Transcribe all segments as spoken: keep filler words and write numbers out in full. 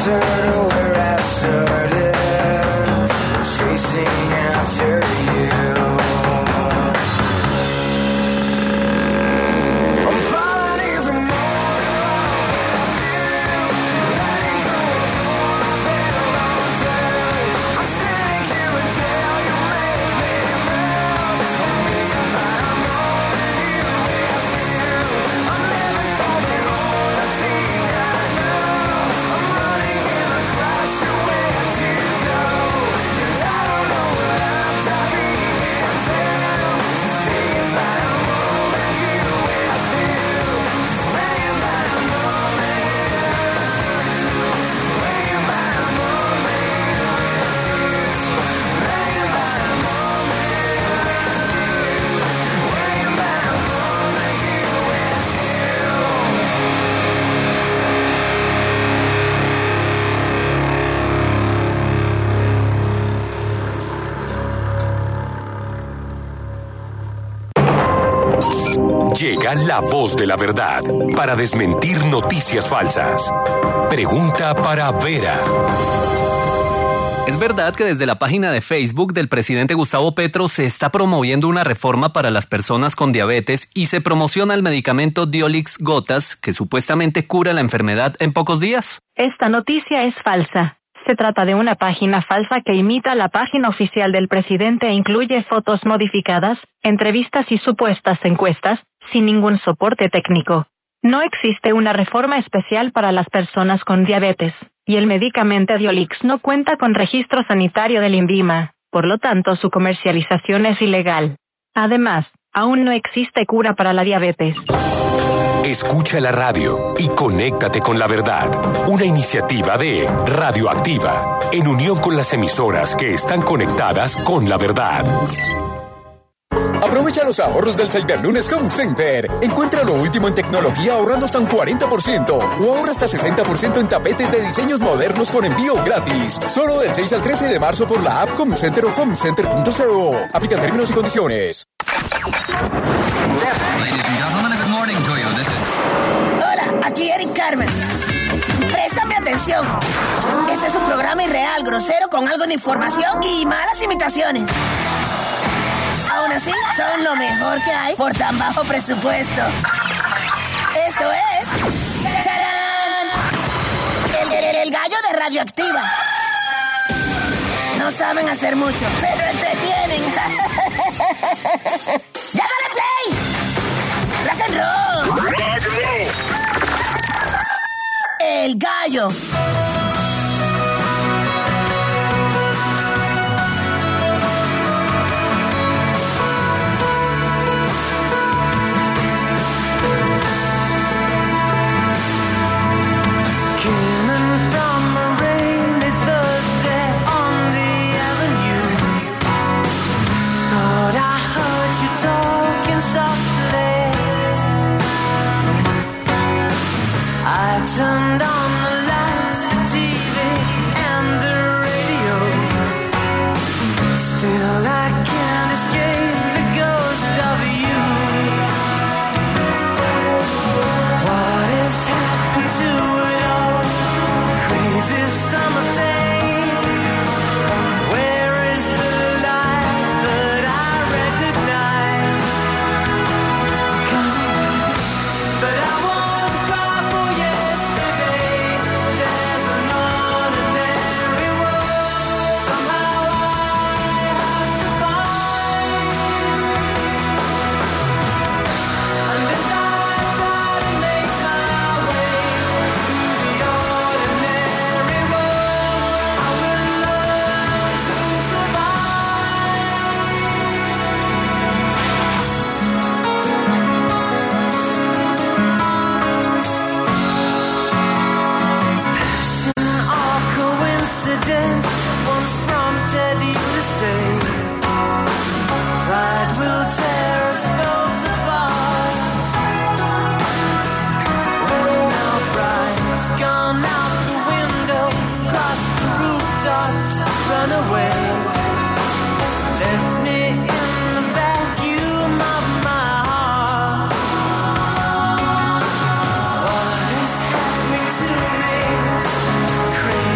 Llega la voz de la verdad para desmentir noticias falsas. Pregunta para Vera. ¿Es verdad que desde la página de Facebook del presidente Gustavo Petro se está promoviendo una reforma para las personas con diabetes y se promociona el medicamento Diolix Gotas que supuestamente cura la enfermedad en pocos días? Esta noticia es falsa. Se trata de una página falsa que imita la página oficial del presidente e incluye fotos modificadas, entrevistas y supuestas encuestas, sin ningún soporte técnico. No existe una reforma especial para las personas con diabetes, y el medicamento Diolix no cuenta con registro sanitario del INVIMA, por lo tanto su comercialización es ilegal. Además, aún no existe cura para la diabetes. Escucha la radio y conéctate con la verdad. Una iniciativa de Radioactiva, en unión con las emisoras que están conectadas con la verdad. Aprovecha los ahorros del Cyberlunes Home Center. Encuentra lo último en tecnología ahorrando hasta un cuarenta por ciento o ahorra hasta sesenta por ciento en tapetes de diseños modernos con envío gratis. Solo del seis al trece de marzo por la app Home Center o homecenter punto co. Aplican términos y condiciones. Hola, aquí Eric Carmen. Préstame atención. Este es un programa irreal, grosero, con algo de información y malas imitaciones. Aún así, son lo mejor que hay por tan bajo presupuesto. Esto es... ¡Charán! El, el, el gallo de Radioactiva. No saben hacer mucho, pero entretienen. ¡Ya dale play! ¡Rock and roll! El gallo. Turned on the lights, the T V, and the radio. Still I can't escape the ghost of you. What has happened to it all? Crazy summer thing. Where is the life that I recognize? But I won't cry for you. Crazy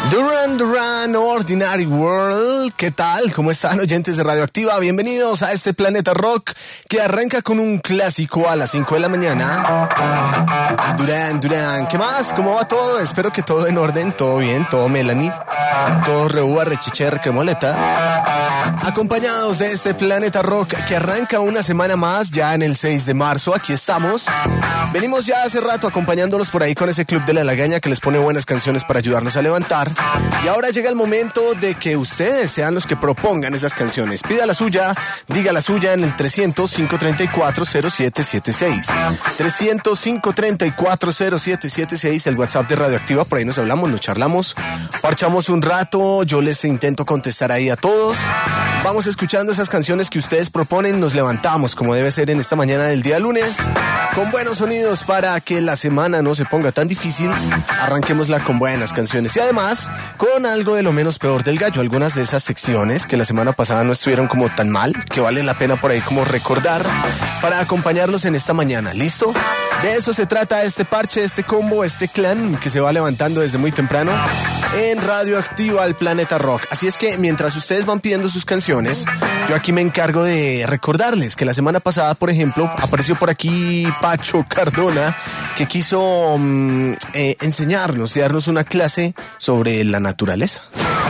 Duran Duran, Ordinary World. ¿Qué tal? ¿Cómo están, oyentes de Radioactiva? Bienvenidos a este Planeta Rock que arranca con un clásico a las cinco de la mañana. Y Duran Duran, ¿qué más? ¿Cómo va todo? Espero que todo en orden, todo bien, todo Melanie, todo reúa, rechiche, recremoleta. Acompañados de este Planeta Rock que arranca una semana más, ya en el seis de marzo. Aquí estamos. Venimos ya hace rato acompañándolos por ahí con ese club de la lagaña que les pone buenas canciones para ayudarlos a levantar. Y ahora llega el momento de que ustedes sean los que propongan esas canciones. Pida la suya, diga la suya en el trescientos, cinco treinta y cuatro, cero siete siete seis. trescientos, cinco treinta y cuatro, cero siete siete seis, el WhatsApp de Radioactiva. Por ahí nos hablamos, nos charlamos, parchamos un rato. Yo les intento contestar ahí a todos. Vamos escuchando esas canciones que ustedes proponen. Nos levantamos como debe ser en esta mañana del día lunes, con buenos sonidos para que la semana no se ponga tan difícil. Arranquémosla con buenas canciones y además con algo de lo menos peor del gallo. Algunas de esas secciones que la semana pasada no estuvieron como tan mal, que vale la pena por ahí como recordar para acompañarlos en esta mañana. ¿Listo? De eso se trata este parche, este combo, este clan que se va levantando desde muy temprano en Radioactiva al Planeta Rock. Así es que mientras ustedes van pidiendo sus canciones, yo aquí me encargo de recordarles que la semana pasada, por ejemplo, apareció por aquí Pacho Cardona, que quiso um, eh, enseñarnos y darnos una clase sobre la naturaleza.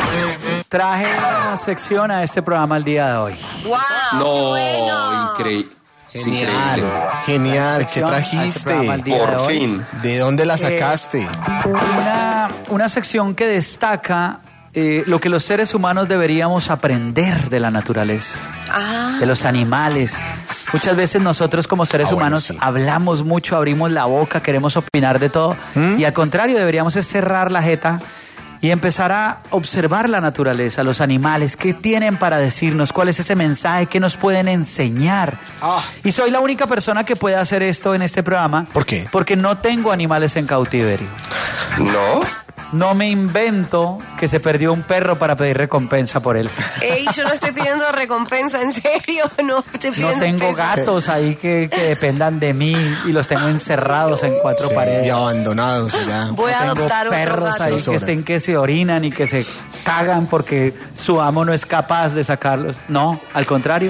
Traje una sección a este programa el día de hoy. ¡Wow! No, Bueno. increíble. Genial, genial, ¿qué trajiste? Por fin. ¿De dónde la sacaste? Eh, una, una sección que destaca eh, lo que los seres humanos deberíamos aprender de la naturaleza, Ah. de los animales. Muchas veces nosotros como seres Ah, bueno, humanos sí. hablamos mucho, abrimos la boca, queremos opinar de todo. ¿Mm? Y al contrario, deberíamos es cerrar la jeta y empezar a observar la naturaleza, los animales, qué tienen para decirnos, cuál es ese mensaje, qué nos pueden enseñar. Ah. Y soy la única persona que puede hacer esto en este programa. ¿Por qué? Porque no tengo animales en cautiverio. ¿No? No me invento que se perdió un perro para pedir recompensa por él. Ey, yo no estoy pidiendo recompensa, en serio, no estoy No pidiendo tengo peso. gatos ahí que, que dependan de mí y los tengo encerrados en cuatro Sí, paredes. y abandonados allá. Voy a No tengo adoptar otro perros gato. ahí Dos que horas. estén que se orinan y que se cagan porque su amo no es capaz de sacarlos. No, al contrario.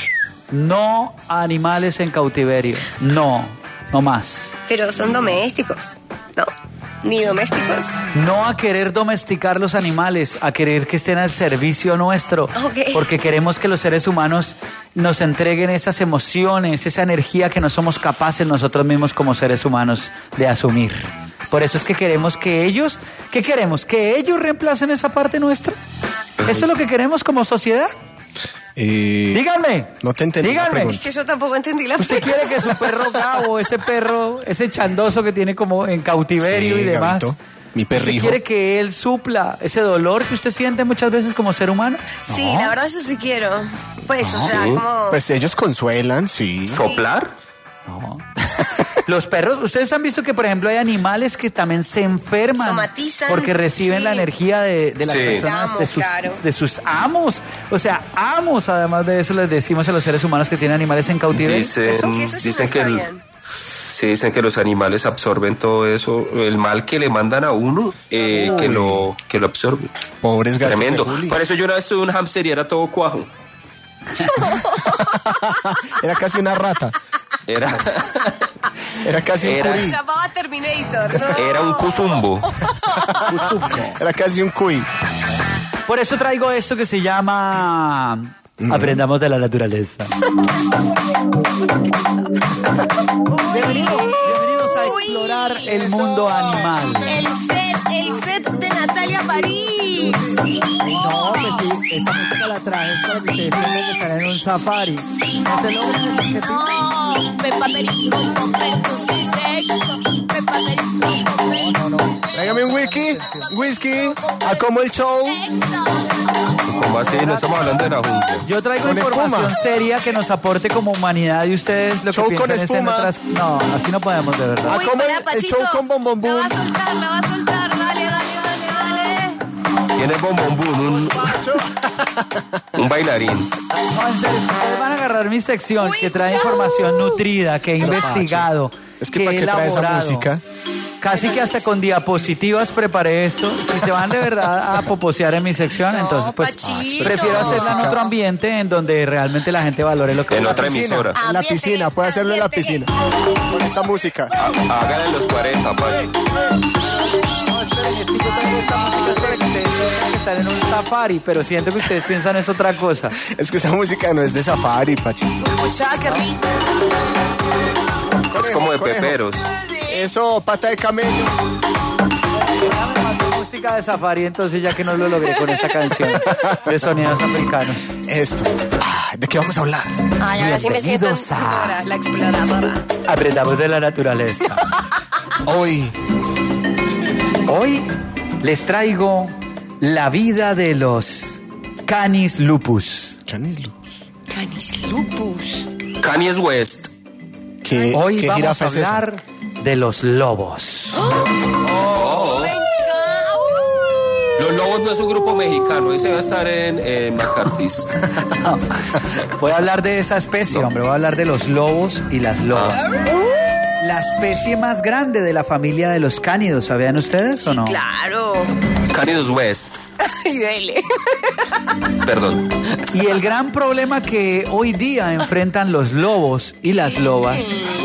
No a animales en cautiverio. No, no más. Pero son domésticos, ¿no? Ni domésticos. No a querer domesticar los animales, a querer que estén al servicio nuestro. Ok. Porque queremos que los seres humanos nos entreguen esas emociones, esa energía que no somos capaces nosotros mismos como seres humanos de asumir. Por eso es que queremos que ellos, ¿qué queremos? ¿Que ellos reemplacen esa parte nuestra? ¿Eso es lo que queremos como sociedad? Eh, Díganme. No te entendí la Díganme. pregunta. Es que yo tampoco entendí la ¿Usted quiere que su perro Gabo, ese perro, ese chandoso que tiene como en cautiverio Sí, y demás, Gabito, mi ¿usted perrijo. quiere que él supla ese dolor que usted siente muchas veces como ser humano? Sí, la verdad yo sí quiero. Pues, o sea, Sí. como... Pues ellos consuelan, sí. ¿Soplar? No. Los perros, ustedes han visto que, por ejemplo, hay animales que también se enferman Somatizan, porque reciben sí. la energía de, de las Sí. personas, Amos, de, sus, claro. de sus amos. O sea, amos, además de eso, les decimos a los seres humanos que tienen animales en cautiverio. Dicen, Eso- Sí, eso sí dicen no que está el- bien. sí, dicen que los animales absorben todo eso, el mal que le mandan a uno, eh, que lo que lo absorbe. Pobres gatos. Tremendo. de Juli. Por eso yo una vez tuve un hámster y era todo cuajo. Era casi una rata. Era, Era casi un Era- cuy. Se llamaba Terminator, ¿no? era un cuzumbo. Era casi un cuy. Por eso traigo esto que se llama Aprendamos de la naturaleza. Bienvenidos, bienvenidos a Uy, explorar el mundo animal. El set, el set de Natalia París. No, pues sí, esta música la traje para que ustedes tengan que estar en un safari. No se logren el objetivo. No, Peppa Perico, completo, sí, sexo. Peppa Perico, completo. No, no. Tráigame un whisky, whisky, a como el show. Como así, no estamos hablando de la jungla. Yo traigo Con información espuma. seria que nos aporte como humanidad y ustedes lo que Show con piensan es en espuma. otras... No, así no podemos, de verdad. Ah, Uy, ¿cómo para, el- el Pachito. show con Bom Bom La va a Boom? soltar, la va a soltar. Dale, dale, dale, dale. Tiene bombombún, un, un bailarín. No, en serio, ustedes van a agarrar mi sección Uy, que trae no. información nutrida, que he investigado, Es que que para he qué trae esa elaborado. música. Casi que hasta con diapositivas preparé esto. Si se van de verdad a poposear en mi sección, No, entonces pues Pachito. prefiero hacerla en otro ambiente en donde realmente la gente valore lo que En uno otra hace. emisora. En la Ambiente, piscina, puede hacerlo en la ambiente. piscina. Con esta música. Hágale los cuarenta, Pacho. No, esperen, es que yo tengo esta música para que ustedes piensan que están en un safari, pero siento que ustedes piensan es otra cosa. Es que esa música no es de safari, Pachito. Escucha, qué rico. Es como de Conejo. peperos. Eso, pata de camello. Ya me mandó música de safari, entonces ya que no lo logré con esta canción de sonidos africanos. Esto. Ah, ¿de qué vamos a hablar? Ay, ahora sí me siento Bienvenidos a- la exploradora. Aprendamos de la naturaleza. Hoy. Hoy les traigo la vida de los Canis lupus. Canis lupus. Canis lupus. Kanye West. ¿Qué, Hoy qué vamos jirafa a es esa? hablar de los lobos. Los Lobos no es un grupo mexicano, ese va a estar en, en McCarthy's. Voy a hablar de esa especie, hombre. Voy a hablar de los lobos y las lobas. La especie más grande de la familia de los cánidos, ¿sabían ustedes o no? Claro. Kanye West. Ay, dele. Perdón. Y el gran problema que hoy día enfrentan los lobos y las lobas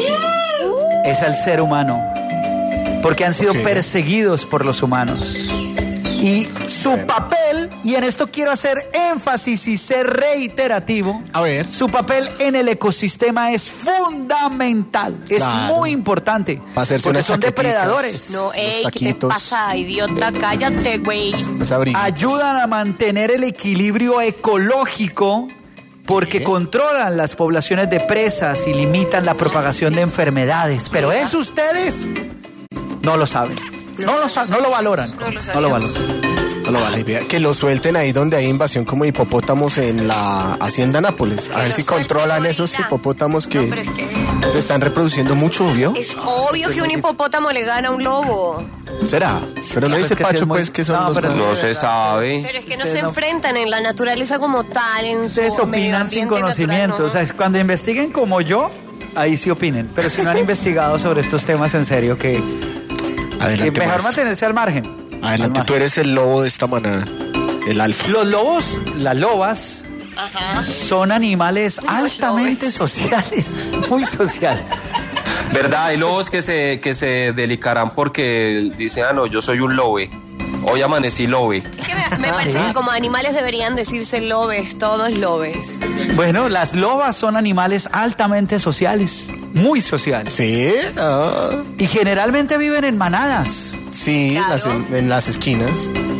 es al ser humano, porque han sido Ok. perseguidos por los humanos. Y su papel, y en esto quiero hacer énfasis y ser reiterativo, A ver. su papel en el ecosistema es fundamental, es Claro. muy importante, Pa' hacerse porque unas son chaqueticas. depredadores. No, ey, ¿qué te taquitos. pasa, idiota? Cállate, güey. Los abrigos. Ayudan a mantener el equilibrio ecológico porque ¿Qué? controlan las poblaciones de presas y limitan la propagación de enfermedades. Pero eso ustedes no lo saben. No lo, sa- no lo valoran. No lo No lo valoran. No lo vale, vea, que lo suelten ahí donde hay invasión como hipopótamos en la hacienda Nápoles. A Que ver lo si suelten controlan esos ahorita. hipopótamos que No, pero es que se están reproduciendo mucho, ¿vio? es obvio que un hipopótamo le gana a un lobo. ¿Será? Pero no Claro, dice es que sí es Pacho muy- pues que son No, los pero más- es- No se sabe. Pero es que no Ustedes se no- enfrentan en la naturaleza como tal, en su Ustedes medio opinan sin ambiente conocimiento. natural, O sea, es cuando investiguen como yo, ahí sí opinen. Pero si no han investigado sobre estos temas en serio, que, que Adelante, mejor maestro. mantenerse al margen. Al Adelante, margen. tú eres el lobo de esta manada, el alfa. Los lobos, las lobas, Ajá. son animales altamente sociales, muy sociales. ¿Verdad? Hay lobos que se, que se delicarán porque dicen, ah, no, yo soy un lobe. Hoy amanecí lobe. Es que me, me parece que como animales deberían decirse lobes, todos lobes. Bueno, las lobas son animales altamente sociales, muy sociales. Sí, ah, Y generalmente viven en manadas. sí, Claro. las- en, en las esquinas.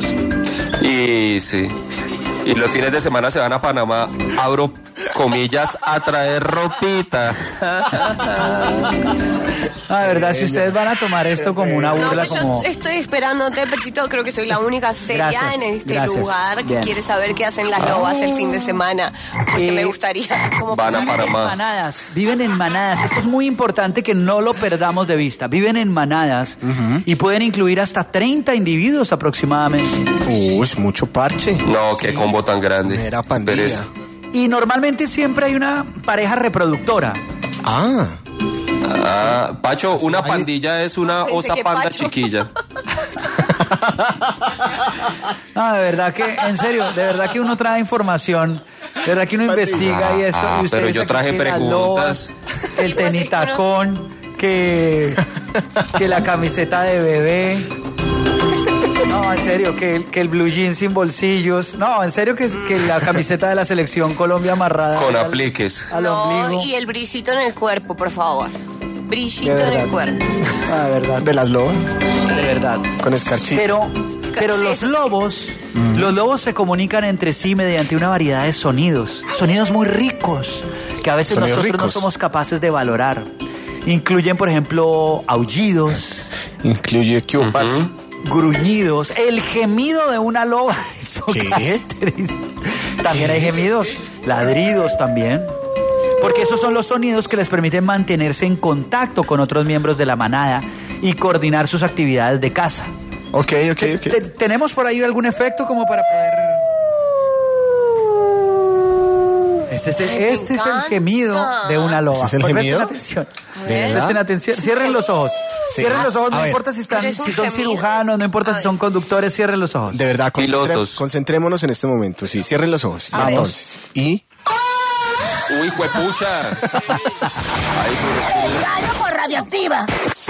Y sí. Y los fines de semana se van a Panamá, abro comillas, a traer ropita. Ah, de verdad, si ustedes van a tomar esto como una No, burla, que como... yo estoy esperándote, Pechito. Creo que soy la única seria Gracias, en este gracias. lugar que Bien. quiere saber qué hacen las lobas el fin de semana. Porque Eh, me gustaría como Van a Viven en Panamá. manadas, viven en manadas. Esto es muy importante que no lo perdamos de vista. Viven en manadas y pueden incluir hasta treinta individuos aproximadamente. Uy, es mucho parche. No, qué combo tan grande. Mera pandilla. Pero es- Y normalmente siempre hay una pareja reproductora. Ah, ah, Pacho, una pandilla es una Pensé osa que panda Pacho. chiquilla. No, de verdad que, en serio, de verdad que uno trae información, de verdad que uno investiga y esto. Ah, y ustedes pero yo aquí traje que las preguntas. lobas, el tenitacón, que, que la camiseta de bebé. No, en serio, que, el- que el blue jean sin bolsillos. No, en serio, que, que la camiseta de la selección Colombia amarrada Con al- apliques. al No, ombligo. y el brillito en el cuerpo, por favor. Brillito De en verdad. el cuerpo. Ah, de verdad, de las lobas, de verdad. con escarchita. Pero, pero los lobos, los lobos se comunican entre sí mediante una variedad de sonidos, sonidos muy ricos, que a veces Sonidos nosotros no ricos. somos capaces de valorar. Incluyen, por ejemplo, aullidos, Incluye que un parce. gruñidos, el gemido de una loba. Eso ¿Qué? caracteriza. También hay gemidos, ladridos también. Porque esos son los sonidos que les permiten mantenerse en contacto con otros miembros de la manada y coordinar sus actividades de caza. Ok, ok, Te- ok. te- ¿Tenemos por ahí algún efecto como para poder...? Este es el, Ay, me este es el encanta. gemido de una loba. ¿Este es el Presten gemido? atención. ¿De verdad? Presten atención. Cierren los ojos. Sí. Cierren los ojos, A no ver. importa si están, Pero es un si son gemido. cirujanos, no importa si son conductores, cierren los ojos. De verdad, concentre- Pilotos. concentrémonos en este momento. Sí, cierren los ojos. Y A ver. entonces, y Uy, juepucha. Ahí, El gallo por Radioactiva.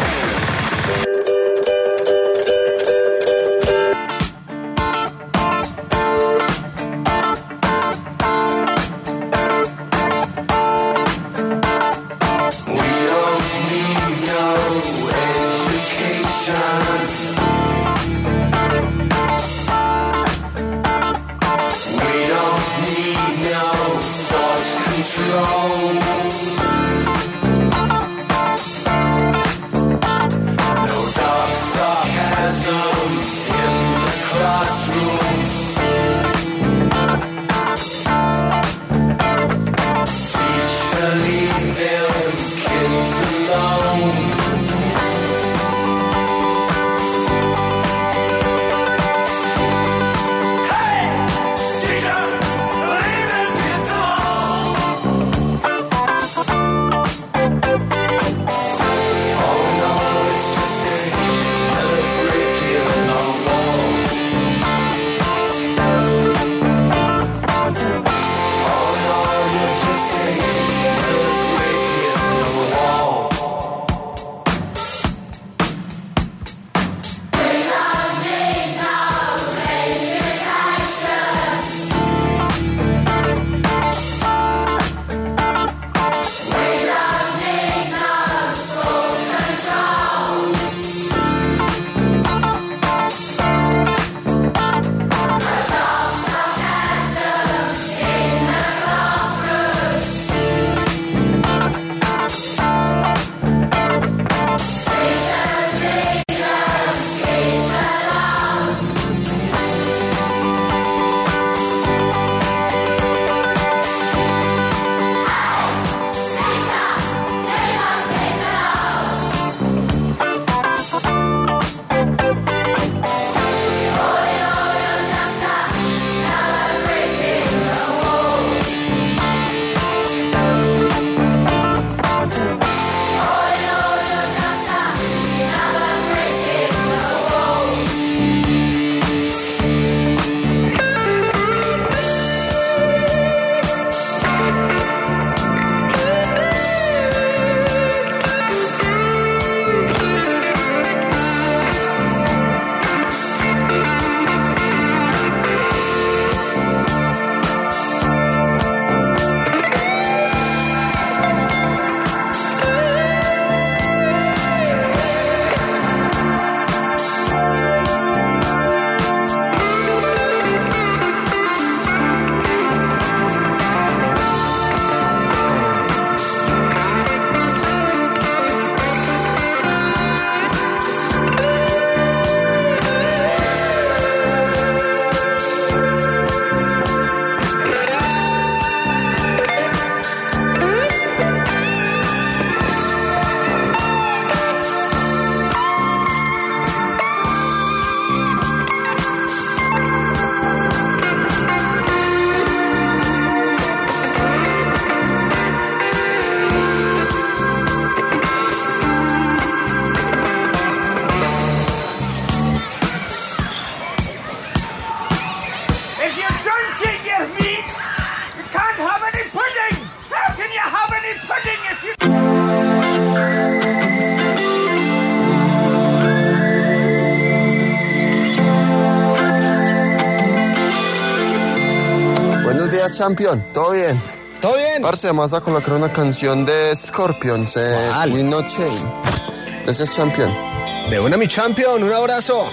días, champion. ¿Todo bien? ¿Todo bien? Parce, vamos a colocar una canción de Scorpions, eh, We No Chain. Gracias, champion. De una, mi champion. Un abrazo.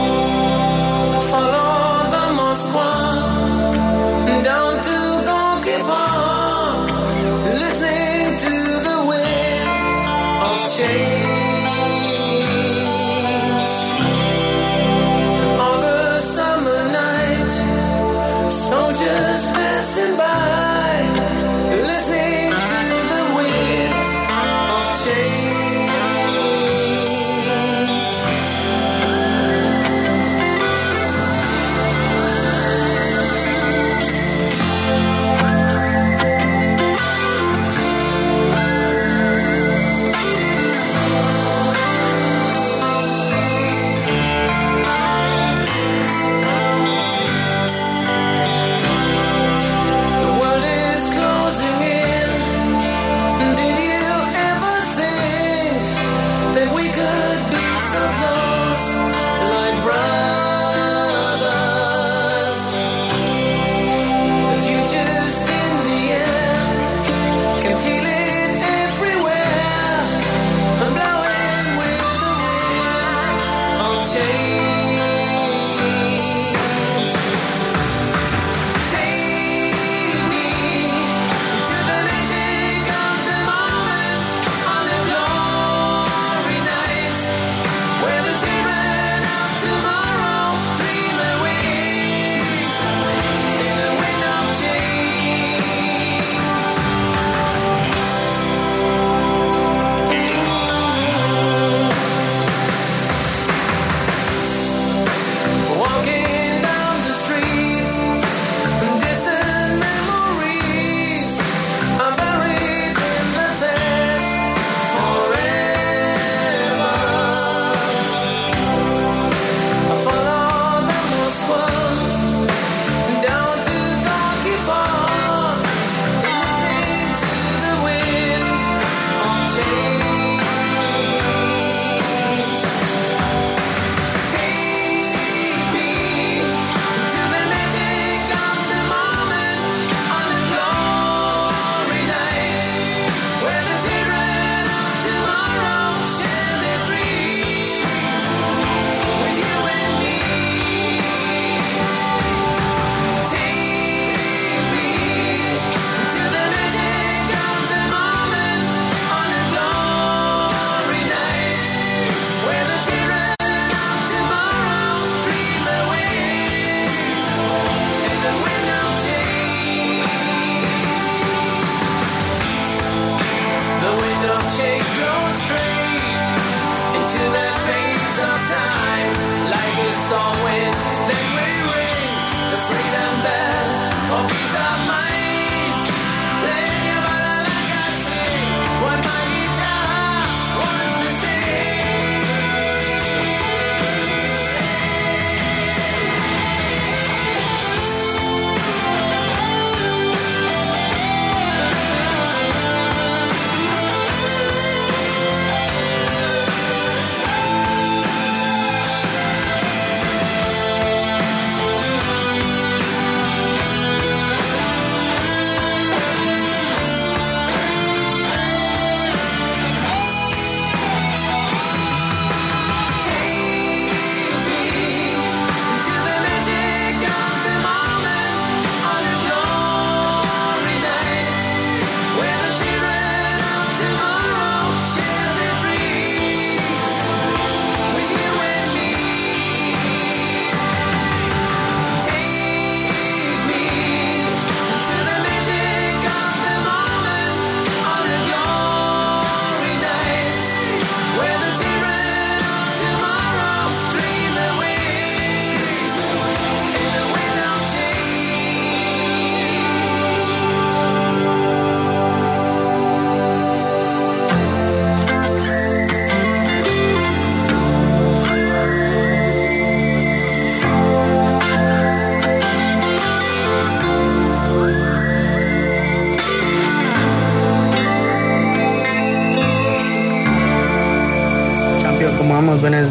Follow the Moskva down to Gonky Park, listening to the wind of change. An August summer night, soldiers passing by, listening to the wind of change.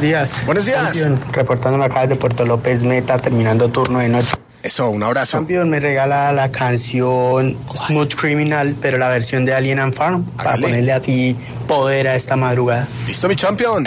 días. Buenos días. Campeón, reportándome acá desde Puerto López Meta, terminando turno de noche. Eso, un abrazo. Campeón, me regala la canción Smooth Criminal, pero la versión de Alien and Farm, Hágale. para ponerle así poder a esta madrugada. Listo, mi champion.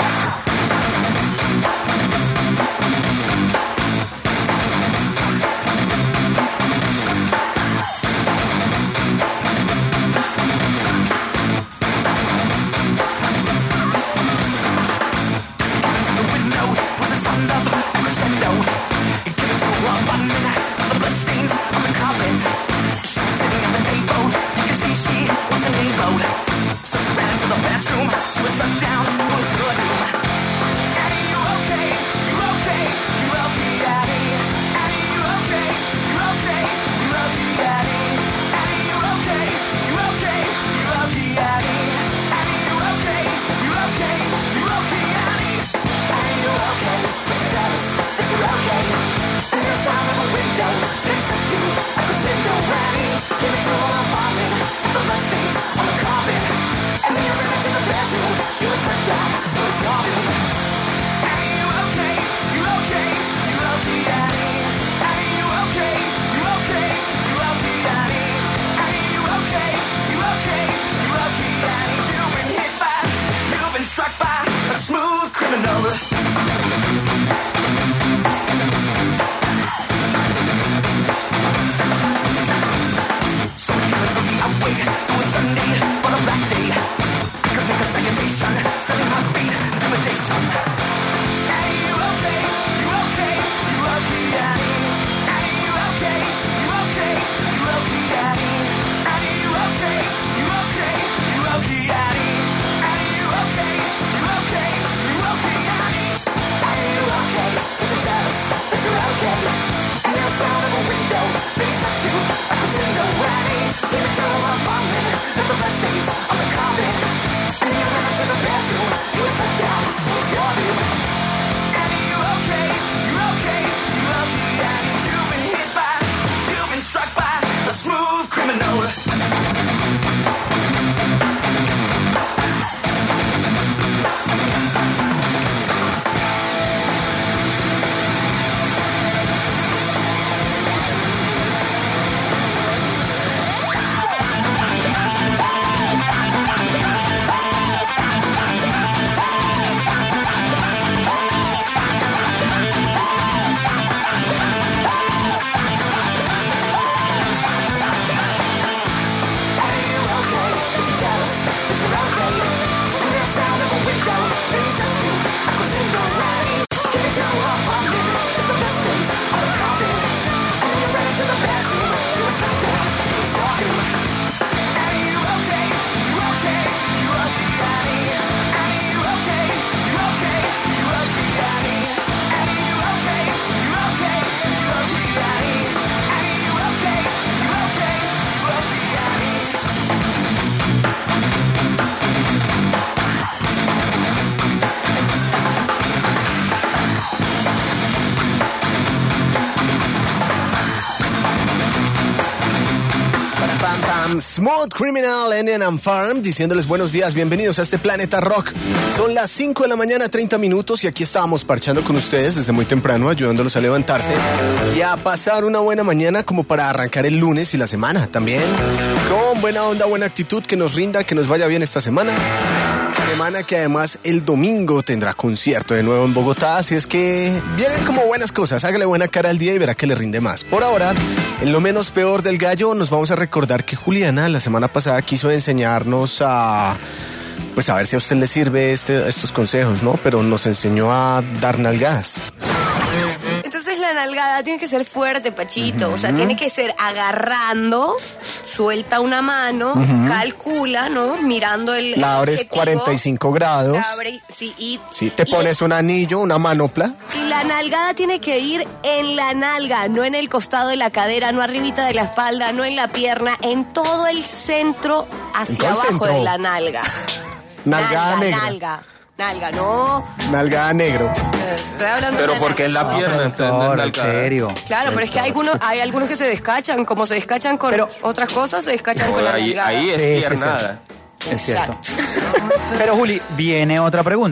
Smooth Criminal, Alien and Farm, diciéndoles buenos días, bienvenidos a este Planeta Rock. Son las cinco de la mañana, treinta minutos, y aquí estábamos parchando con ustedes desde muy temprano, ayudándolos a levantarse y a pasar una buena mañana como para arrancar el lunes y la semana también. Con buena onda, buena actitud, que nos rinda, que nos vaya bien esta semana. Semana que además el domingo tendrá concierto de nuevo en Bogotá, así es que vienen como buenas cosas, hágale buena cara al día y verá que le rinde más. Por ahora, en lo menos peor del gallo, nos vamos a recordar que Juliana la semana pasada quiso enseñarnos a... pues a ver si a usted le sirve este, estos consejos, ¿no? Pero nos enseñó a dar nalgadas. Entonces la nalgada tiene que ser fuerte, Pachito. Uh-huh. O sea, tiene que ser agarrando, suelta una mano, uh-huh. calcula, ¿no? Mirando el La abres objetivo, cuarenta y cinco grados. La abre, sí, y, sí, te y, pones un anillo, una manopla. Y la nalgada tiene que ir en la nalga, no en el costado de la cadera, no arribita de la espalda, no en la pierna, en todo el centro hacia abajo centro? de la nalga. Nalgada nalga, negra. Nalga, nalga, no. Nalgada negro. Estoy hablando Pero de porque en la pierna, entonces no es nalgada. ¿En serio? Claro, pero es que hay algunos, hay algunos que se descachan, como se descachan con pero, otras cosas, se descachan no, con la ahí, nalgada. ahí es sí, piernada. Sí, es cierto. Pero Juli, viene otra pregunta.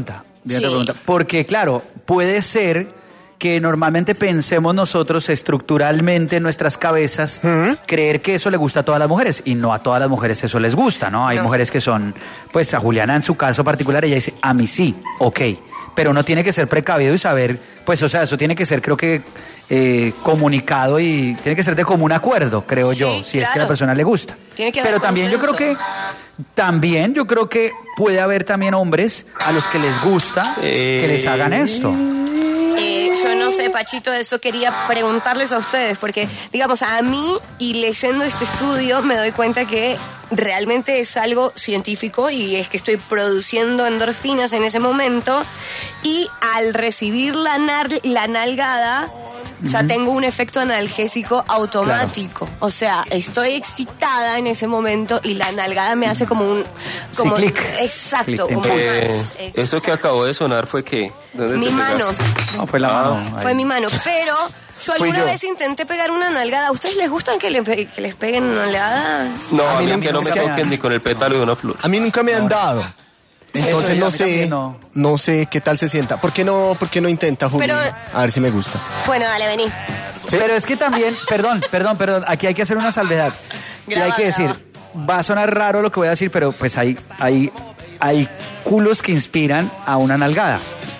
Viene otra pregunta. Porque, claro, puede ser que normalmente pensemos nosotros estructuralmente en nuestras cabezas, ¿Mm? creer que eso le gusta a todas las mujeres, y no a todas las mujeres eso les gusta, ¿no? Hay no. mujeres que son, pues a Juliana en su caso particular, ella dice, a mí sí, ok, pero uno tiene que ser precavido y saber, pues o sea, eso tiene que ser, creo que, eh, comunicado y tiene que ser de común acuerdo, creo sí, yo, si claro. es que a la persona le gusta. Tiene que pero haber también consenso. yo creo que, también yo creo que puede haber también hombres a los que les gusta eh... que les hagan esto. Eh, yo no sé, Pachito, eso quería preguntarles a ustedes, porque, digamos, a mí, y leyendo este estudio, me doy cuenta que realmente es algo científico y es que estoy produciendo endorfinas en ese momento y al recibir la, nar- la nalgada... O sea, tengo un efecto analgésico automático. Claro. O sea, estoy excitada en ese momento y la nalgada me hace como un... Como, sí, clic. Exacto. Clic. Como Eh, más, eso que acabó de sonar fue ¿qué? Mi mano. No, fue la mano. Fue mi mano. Pero yo alguna yo. vez intenté pegar una nalgada. ¿A ustedes les gustan que, le pe- que les peguen nalgadas? No, a mí, a mí que no me toquen ni con el pétalo de una flor. A mí nunca me han dado. Entonces no sé, no. no sé qué tal se sienta. ¿Por qué no, por qué no intenta, Juli? Pero, a ver si me gusta. Bueno, dale, vení. ¿Sí? Pero es que también, perdón, perdón, perdón, aquí hay que hacer una salvedad. Graba, y hay que decir, graba. Va a sonar raro lo que voy a decir, pero pues hay, hay, hay culos que inspiran a una nalgada.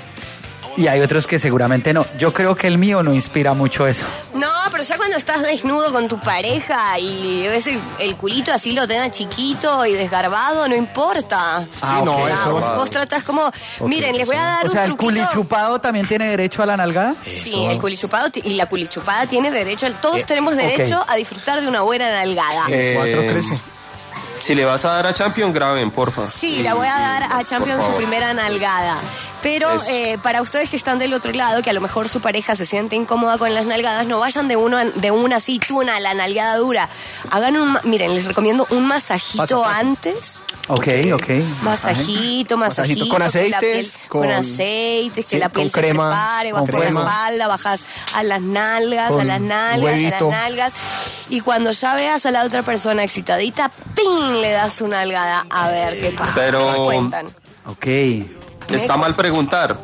Y hay otros que seguramente no. Yo creo que el mío no inspira mucho eso. No, pero ya cuando estás desnudo con tu pareja y ves el, el culito así lo tengas chiquito y desgarbado, no importa. Ah, sí, no, okay. eso. Vos, vos tratás como, okay. Miren, les voy a dar o un sea, truquito. ¿el culichupado también tiene derecho a la nalgada? Sí, eso. el culichupado t- y la culichupada tiene derecho, todos eh, tenemos derecho okay. a disfrutar de una buena nalgada. Eh, Cuatro crece. Si le vas a dar a Champion, graben, porfa. Sí, la voy a dar a Champion su primera nalgada. Pero eh, para ustedes que están del otro lado, que a lo mejor su pareja se siente incómoda con las nalgadas, no vayan de uno de una así, tuna, la nalgada dura. Hagan un, miren, les recomiendo un masajito pasa, pasa. antes. Ok, ok. Masajito, masajito. masajito con aceites. Con, con aceites, que sí, la piel se crema, prepare, bajas por la espalda, bajas a las nalgas, a las nalgas, huevito. a las nalgas. Y cuando ya veas a la otra persona excitadita, ¡ping! Le das una nalgada a ver qué pasa. Pero... cuentan. Ok. Está mal preguntar.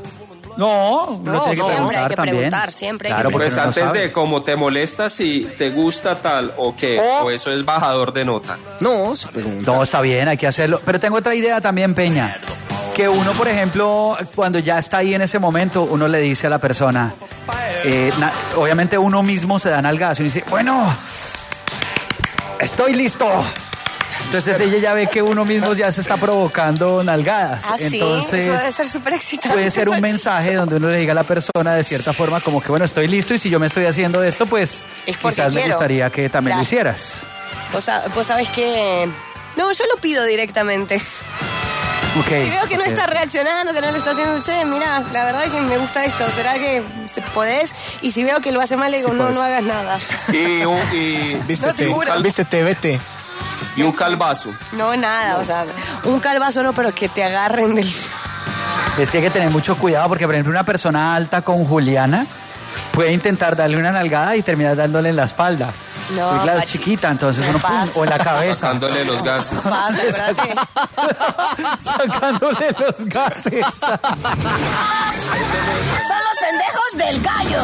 No, no, tiene que siempre hay que también. preguntar, siempre claro, hay que Pues preguntar. antes no de cómo te molesta, si te gusta tal o qué, oh. o eso es bajador de nota. No, se pregunta. No, está bien, hay que hacerlo. Pero tengo otra idea también, Peña. Que uno, por ejemplo, cuando ya está ahí en ese momento, uno le dice a la persona, eh, na- obviamente uno mismo se da nalgadas y uno dice, bueno, estoy listo. Entonces ella ya ve que uno mismo ya se está provocando nalgadas. Ah, Entonces, sí, eso debe ser súper excitante. puede ser un mensaje donde uno le diga a la persona de cierta forma como que, bueno, estoy listo y si yo me estoy haciendo esto, pues quizás me gustaría que también claro. lo hicieras. Vos, vos sabés que... No, yo lo pido directamente. Okay, si veo que no okay. está reaccionando, que no lo está haciendo, che, mira, la verdad es que me gusta esto, ¿será que podés? Y si veo que lo hace mal, le digo, sí, no, no hagas nada. Y, un, y vístete, no cal... vístete, vete. Y un calvazo. No, nada, no. o sea, un calvazo no, pero que te agarren del... Es que hay que tener mucho cuidado porque, por ejemplo, una persona alta con Juliana puede intentar darle una nalgada y terminar dándole en la espalda. No, y claro, Pachi, chiquita, entonces uno pum, o en la cabeza. Sacándole los gases. Pasa, espérate. Sacándole los gases. Son los pendejos del gallo.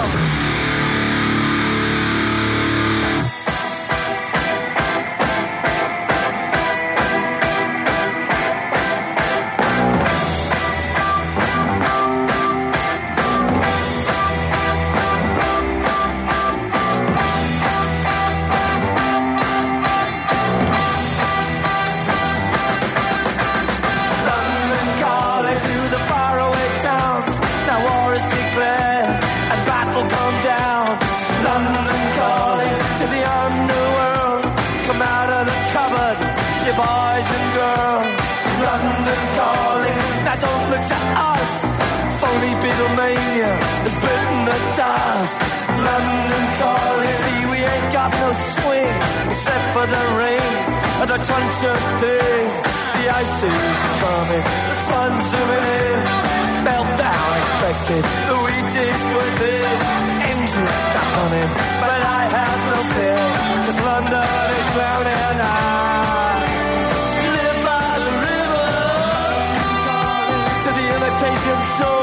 Beatlemania has bitten the dust. London calling, see we ain't got no swing except for the rain and the crunch of thing. The ice is coming, the sun's zooming in. Meltdown expected, the wheat is good in. Engines stop running, but I have no fear, 'cause London is drowning and I live by the river to the imitation soul.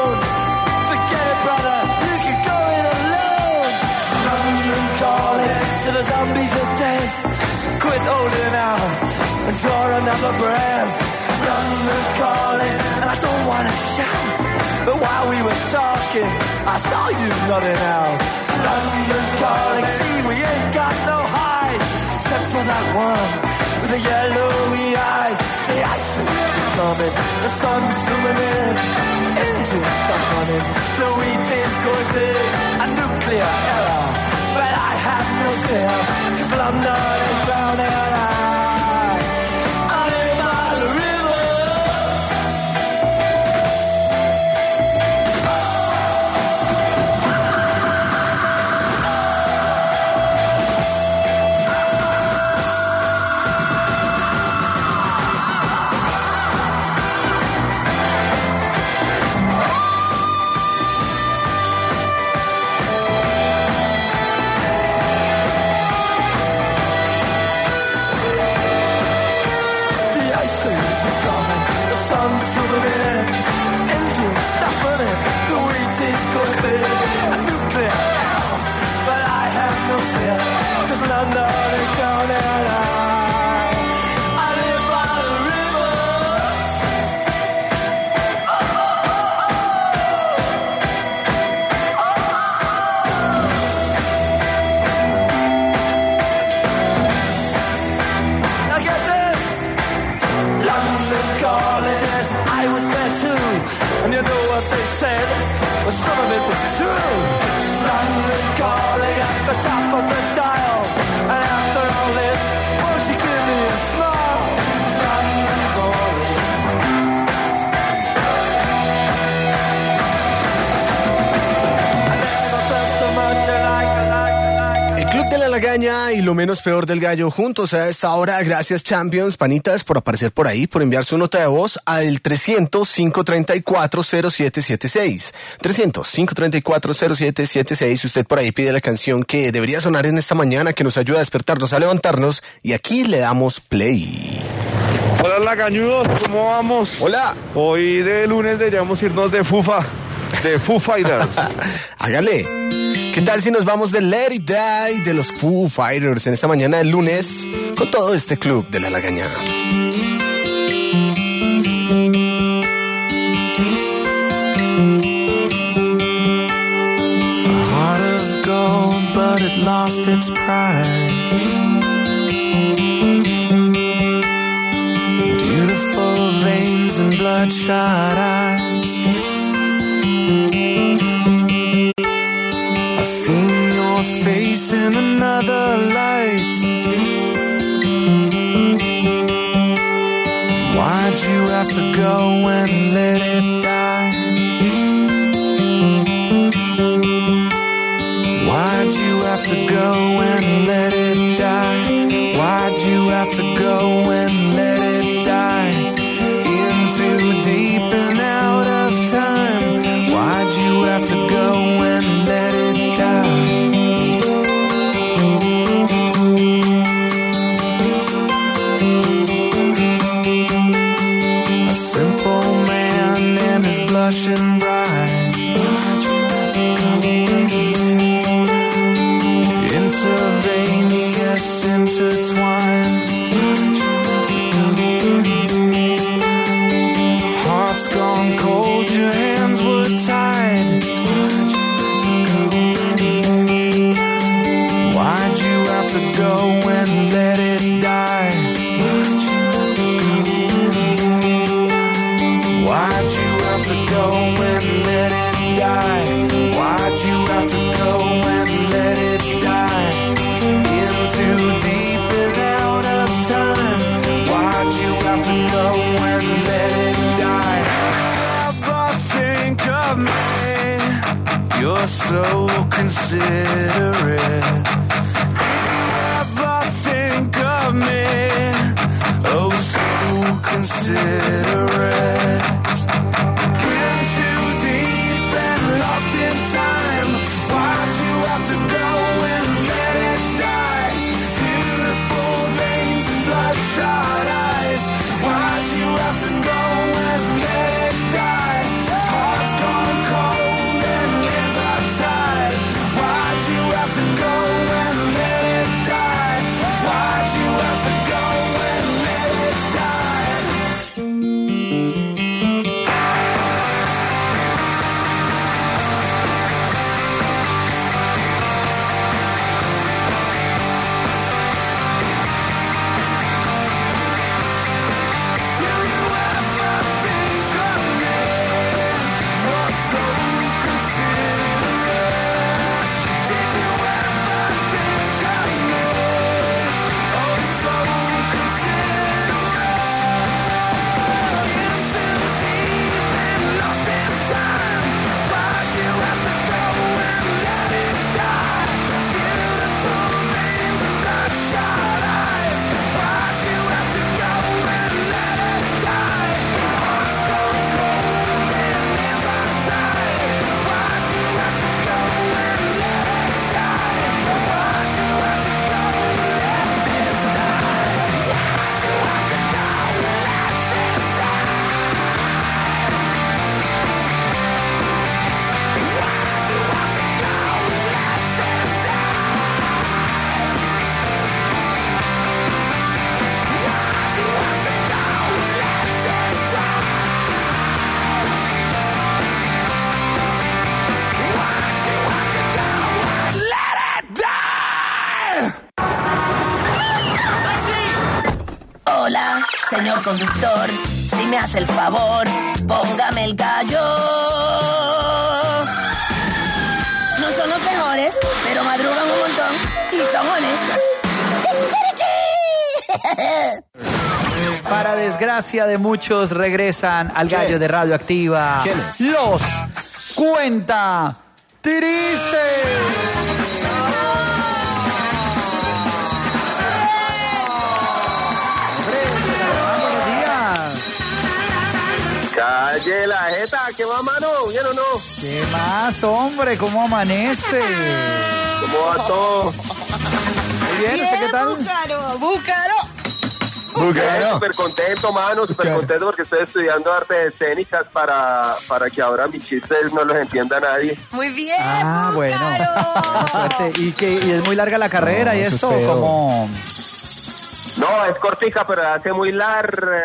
and draw another breath. London calling, and I don't wanna shout, but while we were talking, I saw you nodding out. London calling, see we ain't got no hide, except for that one with the yellowy eyes. The ice age is coming, the sun's zooming in, engines stop running, the wheat is going big, a nuclear error. But I have no fear, cause London is drowning and I, I live by the river. Some of it was true. London calling at the top of the dial. And after all this, won't you give me a smile? London calling. I never felt so much alike, alike, alike. El Club de la Lagaña y lo menos peor del gallo juntos a esta hora. Gracias, Champions, panitas, por aparecer por ahí, por enviar su nota de voz al trescientos, cinco treinta y cuatro, cero siete siete seis. trescientos, cinco treinta y cuatro, cero siete siete seis. Usted por ahí pide la canción que debería sonar en esta mañana, que nos ayuda a despertarnos, a levantarnos, y aquí le damos play. Hola, lagañudos, ¿cómo vamos? Hola. Hoy de lunes deberíamos irnos de Fufa, de Foo Fighters. Hágale. ¿Qué tal si nos vamos de Let It Die de los Foo Fighters en esta mañana del lunes con todo este club de la Lagaña? A heart of gold, but it lost its pride. Beautiful veins and bloodshot eyes. I've seen your face in another light. Why'd you have to go and let it die? Why'd you have to go and let it die? Why'd you have to go and let it die? In too deep and out of time. Why'd you have to go and let it die? A simple man and his blushing bride. Why'd you have to go and let it die? Intravenous, intertwined. Why'd you have to go and let it die? Heart's gone cold, your hands were tied. Why'd you have to go and let it die? Why'd you have to go and let it die? Why'd you have to go and let it die? In too deep and out of time. Why'd you have to go and let it die? Never think of me. You're so considerate. Never think of me. Oh, so considerate. In too deep and lost in time. Why'd you have to go and let it die? Beautiful veins and bloodshot eyes. Why'd you have to go and let it die? Heart's gone cold and hands are tied. Why'd you have to go and let it die? Why'd you have to go and let it Señor conductor, si me hace el favor, póngame el gallo. No son los mejores, pero madrugan un montón y son honestos. Para desgracia de muchos, regresan al gallo de Radioactiva. ¿Quiénes? Los Cuenta Tristes. Calle la jeta, ¿qué va, mano? ¿Bien o no? ¿Qué más, hombre? ¿Cómo amanece? ¿Cómo va todo? Muy bien, ¿usted qué tal? Búcaro, búcaro. Búcaro. Súper contento, mano, súper contento porque estoy estudiando artes escénicas para, para que ahora mis chistes no los entienda nadie. Muy bien, Ah, bueno. Suerte. ¿Y, que, ¿Y es muy larga la carrera No, y eso esto? es feo. Como... No, es cortica, pero hace muy larga.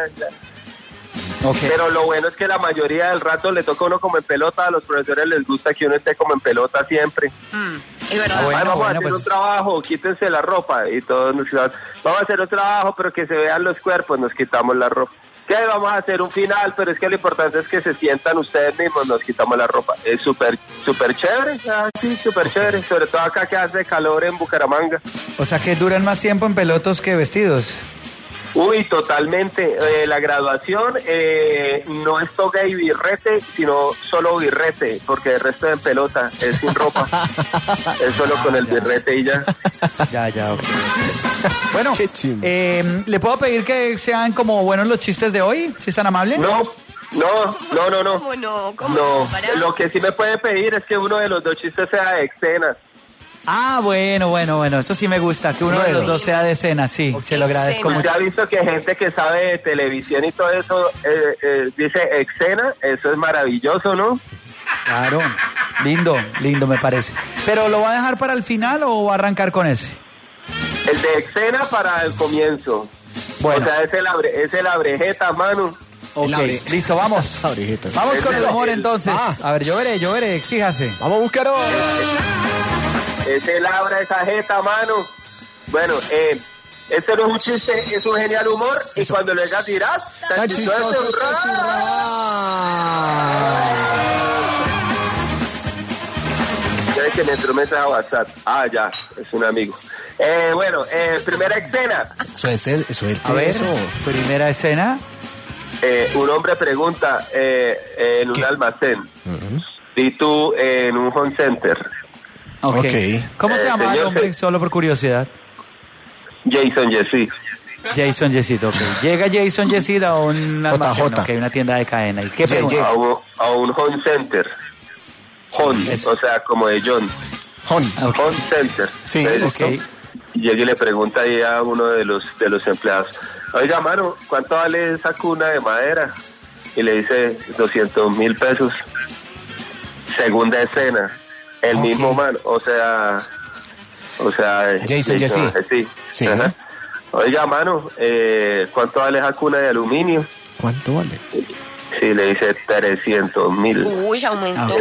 Okay. Pero lo bueno es que la mayoría del rato le toca a uno como en pelota. A los profesores les gusta que uno esté como en pelota siempre. Mm, es verdad. Ah, bueno, Ay, vamos bueno, a hacer pues- un trabajo, quítense la ropa. Y todos nos quedamos, vamos a hacer un trabajo, pero que se vean los cuerpos, nos quitamos la ropa. ¿Qué? Vamos a hacer un final, pero es que lo importante es que se sientan ustedes mismos, nos quitamos la ropa. Es súper, súper chévere, ah, sí, súper chévere. Sobre todo acá que hace calor en Bucaramanga. O sea, que duran más tiempo en pelotos que vestidos. Uy, totalmente. Eh, la graduación eh, no es toga y birrete, sino solo birrete, porque el resto en pelota, es sin ropa. Es solo con el birrete y ya. Ya, ya, ok. Bueno, eh, ¿le puedo pedir que sean como buenos los chistes de hoy? ¿Si es tan amable? No, no, no, no, no. ¿Cómo no? ¿Cómo No, no? Pará. lo que sí me puede pedir es que uno de los dos chistes sea de escenas. Ah, bueno, bueno, bueno, eso sí me gusta, que uno de los dos sea de escena, sí, se lo agradezco mucho. ¿Ya ha visto que gente que sabe de televisión y todo eso eh, eh, dice escena? Eso es maravilloso, ¿no? Claro, lindo, lindo me parece. ¿Pero lo va a dejar para el final o va a arrancar con ese? El de escena para el comienzo. Bueno. O sea, es el, abre, es el abrejeta, mano. Ok, listo, vamos. Vamos con el humor entonces. Ah. A ver, yo veré, yo veré, exíjase. Vamos a buscar hoy. Es el abra esa jeta, mano. Bueno, eh, este no es un chiste, es un genial humor. Y cuando lo digas dirás, tan chistoso, ya ves que me entró un mensaje a WhatsApp. Ah, ya, es un amigo. Eh, bueno, eh, primera escena. Suelte, suelte A ver, eso. primera escena. Eh, un hombre pregunta eh, en un almacén. Y tú eh, en un home center. Ok. ¿Cómo se Eh, llama el señor, hombre? Solo por curiosidad. Jason Jesse. Jason Yesito, ok. Llega Jason Yesito a un almacén, J J. ok, una tienda de cadena. ¿Y qué pregunta? A un, a un home center. Home, o sea, como de John. Home. Home center. Sí, Entonces, listo. Y llega y le pregunta ahí a uno de los de los empleados, oiga, mano, ¿cuánto vale esa cuna de madera? Y le dice, doscientos mil pesos. Segunda escena. El mismo man, o sea... O sea... Jason Jesse. Sí. Sí. Ajá. Oiga, mano, eh, ¿cuánto vale esa cuna de aluminio? ¿Cuánto vale? Sí, le dice trescientos mil. Uy, aumentó.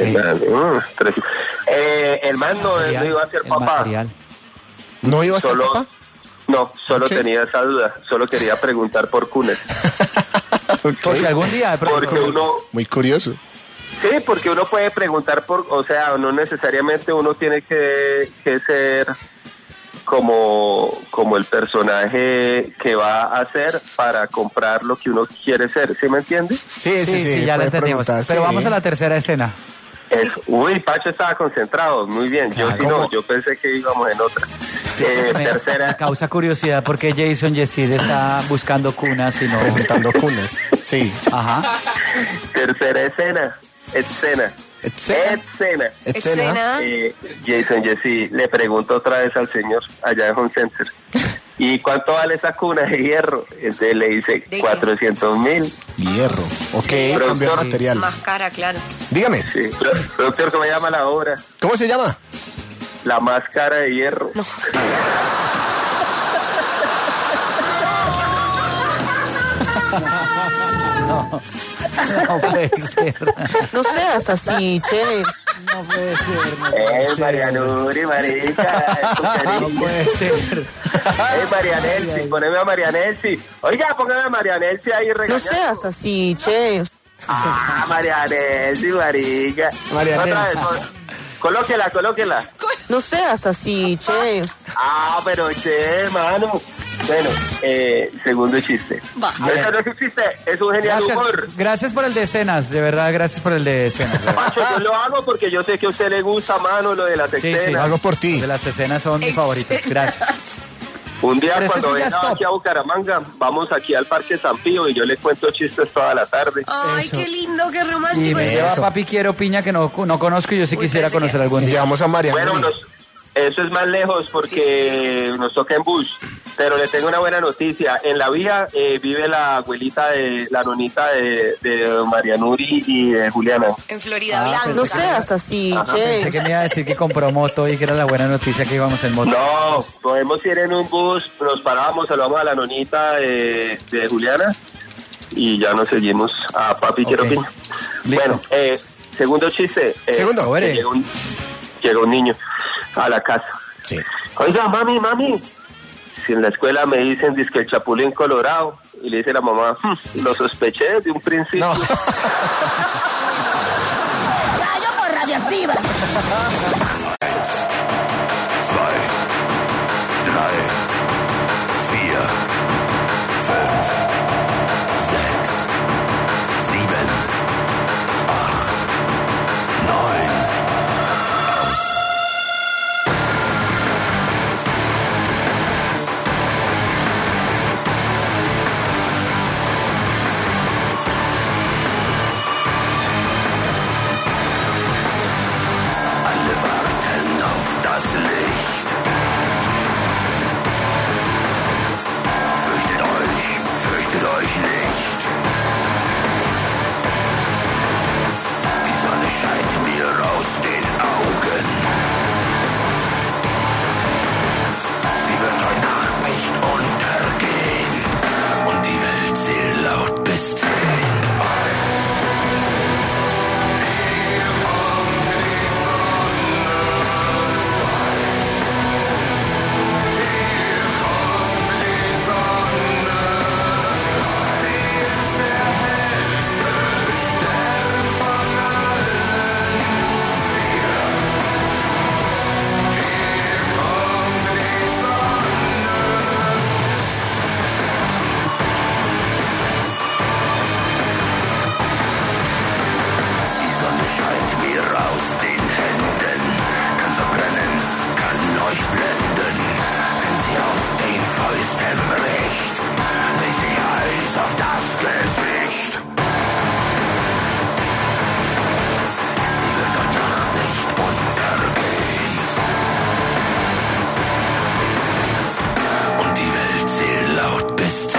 Eh, el man no, no iba a ser papá. ¿No iba a ser Solo- papá? No, solo Ok. tenía esa duda. Solo quería preguntar por cunas. Por si algún día de pronto- Porque uno... Muy curioso. Sí, porque uno puede preguntar por... O sea, no necesariamente uno tiene que, que ser como, como el personaje que va a hacer para comprar lo que uno quiere ser. ¿Sí me entiende? Sí, Sí, sí, ya lo entendimos. Pero vamos a la tercera escena. Es, uy, Pacho estaba concentrado, muy bien. Yo sí no, yo pensé que íbamos en otra. Eh, Me- tercera, me causa curiosidad porque Jason Yesid está buscando cunas y no... Preguntando cunas. Sí. Ajá. tercera escena, escena. Escena. Escena. Escena. Eh, Jason Jesse le pregunta otra vez al señor allá en Home Center. ¿Y cuánto vale esa cuna de hierro? Entonces le dice cuatrocientos mil. Hierro. Ok, cambió el material. Más cara, claro. Dígame. Sí. Pro- Productor, ¿cómo se llama la obra? ¿Cómo se llama? La máscara de hierro. No, no puede ser. No seas así, che. No puede ser. No puede Eh, ser. Marianuri, marica. No puede ser. Eh, Marianelsi, poneme a Marianelsi. Oiga, póngame a Marianelsi ahí regañando. No seas así, che. Ah, Marianelsi, marica. Marianelsi. Otra vez, pon- colóquela, colóquela. No seas así, che. Ah, pero che, mano. Bueno, eh, segundo chiste. Ese no es un chiste, es un genial Gracias, humor. gracias por el de escenas, de verdad, gracias por el de escenas. de verdad. Pacho, yo lo hago porque yo sé que a usted le gusta, mano, lo de las Sí, sí, escenas. Hago por ti. de las escenas son mis favoritas, gracias. Un día Pero este cuando sí ya venga stop. aquí a Bucaramanga, vamos aquí al Parque San Pío y yo le cuento chistes toda la tarde. Ay, Eso. qué lindo, qué Y romántico. me lleva Papi Quiero Piña que no, no conozco y yo sí Uy, quisiera parece conocer que- algún Y día. llevamos a Mariana. Bueno, nos- eso es más lejos porque nos toca en bus. Pero le tengo una buena noticia. En la vía eh, vive la abuelita de la nonita de, de Marianuri y de Juliana. En Florida Ah, Blanca. No seas así, Pensé che. que me iba a decir que compró moto y que era la buena noticia que íbamos en moto. No, podemos ir en un bus, nos paramos, saludamos a la nonita de, de Juliana y ya nos seguimos a Papi Quiero Ok. Piña. Listo. Bueno, eh, segundo chiste. eh, Segundo. que Ore. Llega un, llega un niño a la casa. Sí. Oiga, mami, mami, si en la escuela me dicen dizque el chapulín colorado, y le dice la mamá, "Hmm, lo sospeché desde un principio. No. Gallo por radioactiva. Zwei, drei, vier, fünf, sechs, sieben, acht, neun. Alle warten auf das Licht. Fürchtet euch, fürchtet euch nicht. Die Sonne scheint mir aus den Augen. Sie wird heute Nacht nicht untergehen. Und die Welt zählt laut bis zehn. Die Sonne scheint mir aus den Händen, kann verbrennen, kann euch blenden. Wenn sie aus den Fäusten bricht, legt sie Eis auf das Gesicht. Sie wird heute Nacht nicht untergehen. Und die Welt zählt laut bis zehn.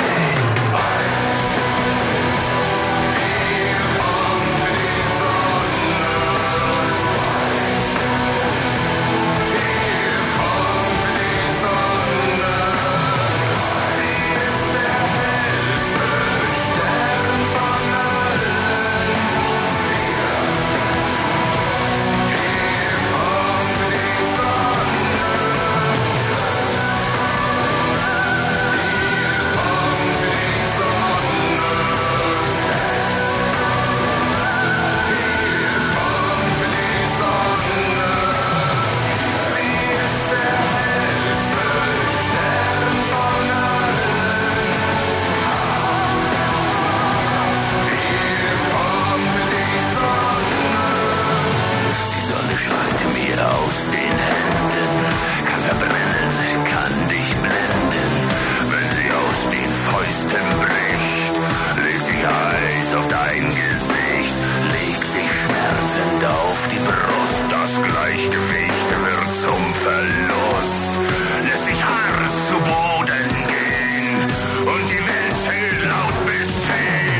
Die Sonne scheint mir aus den Händen, kann verbrennen, kann dich blenden. Wenn sie aus den Fäusten bricht, legt sie Eis auf dein Gesicht, legt sich schmerzend auf die Brust. Das Gleichgewicht wird zum Verlust, lässt sich hart zu Boden gehen und die Welt zählt laut bis zehn.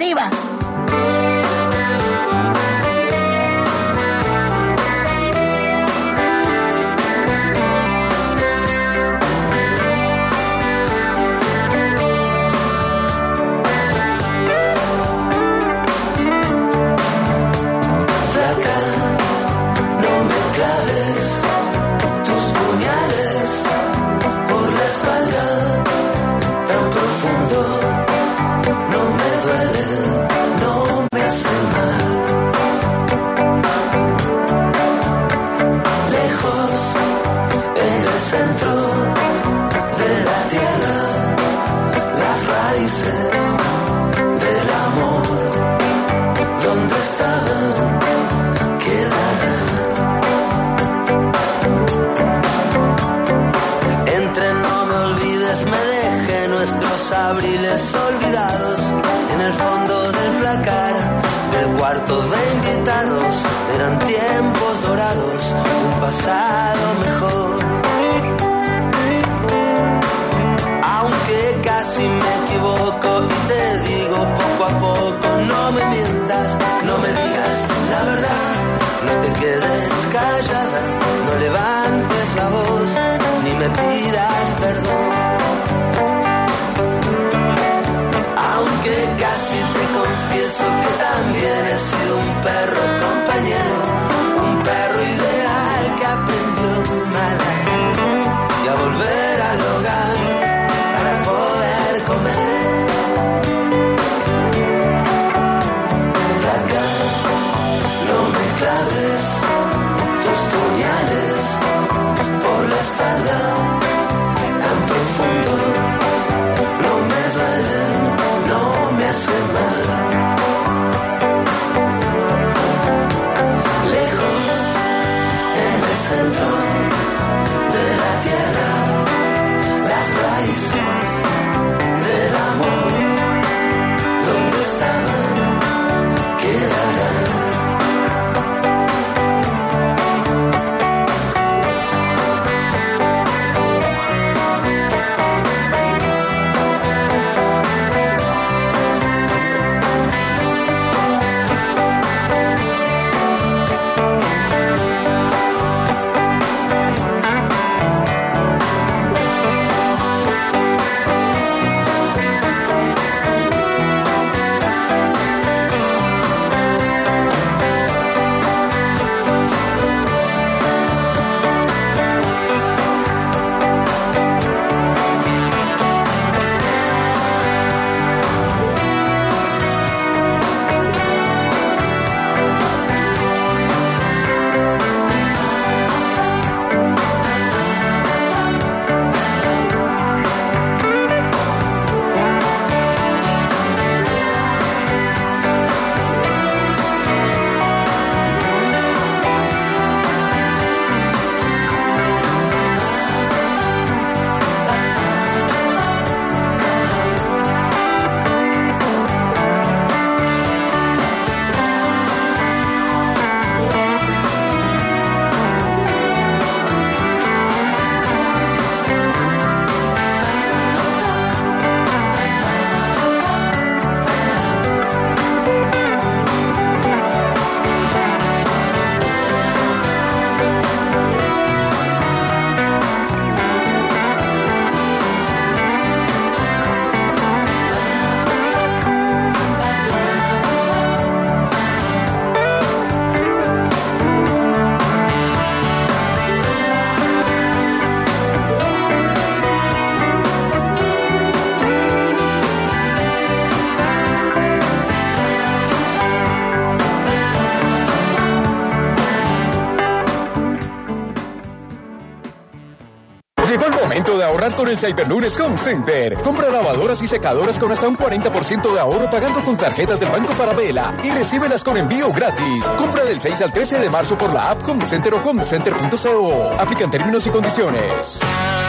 Radioactiva. Abriles olvidados en el fondo del placar del cuarto de invitados. Eran tiempos dorados, un pasado mejor. Aunque casi me equivoco y te digo poco a poco, no me mientas, no me digas la verdad, no te quedes callada, no levantes la voz, ni me pidas perdón. Aunque casi te confieso que también he sido un perro compañero, un perro ideal que aprendió mal y a volver al hogar para poder comer. Flaca, no me claves tus puñales por la espalda tan profundo, no me duelen, no me hace mal. Lejos, en el centro de la tierra, las raíces del amor, donde estaban, quedarán. Momento de ahorrar con el Cyberlunes Home Center. Compra lavadoras y secadoras con hasta un cuarenta por ciento de ahorro pagando con tarjetas del Banco Falabella y recíbelas con envío gratis. Compra del seis al trece de marzo por la app Home Center o homecenter punto co. Aplican términos y condiciones.